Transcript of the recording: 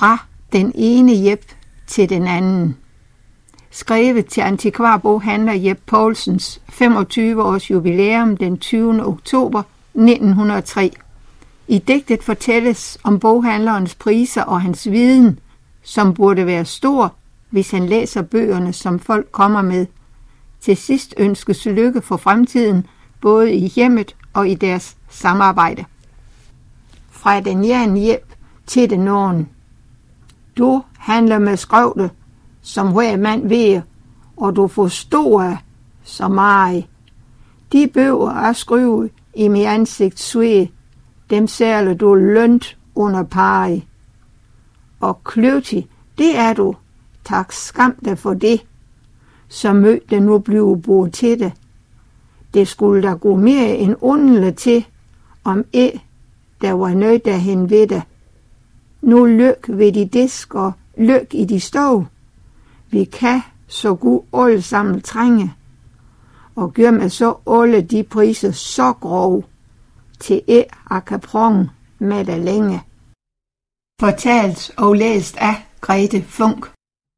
Fra den ene Jep til den anden. Skrevet til antikvarboghandler Jep Poulsens 25-års jubilæum den 20. oktober 1903. I digtet fortælles om boghandlerens priser og hans viden, som burde være stor, hvis han læser bøgerne, som folk kommer med. Til sidst ønskes lykke for fremtiden, både i hjemmet og i deres samarbejde. Fra den ene Jep til den anden. Du handler med skrøvle, som hver mand ved, og du forstår så meget. De bøger er skrevet i mit ansigt sved, dem særlig du lønt under pari. Og kløvtig, det er du, tak skam dig for det, så mød det nu blive brugt til det. Det skulle der gå mere end underligt til, om der var nødt derhen ved det. Nu lyk ved de disk og lyk i de stov. Vi kan så god alle sammen trænge, og gør med så alle de priser så grov, til akaprong med det længe. Fortalt og læst af Grete Funk.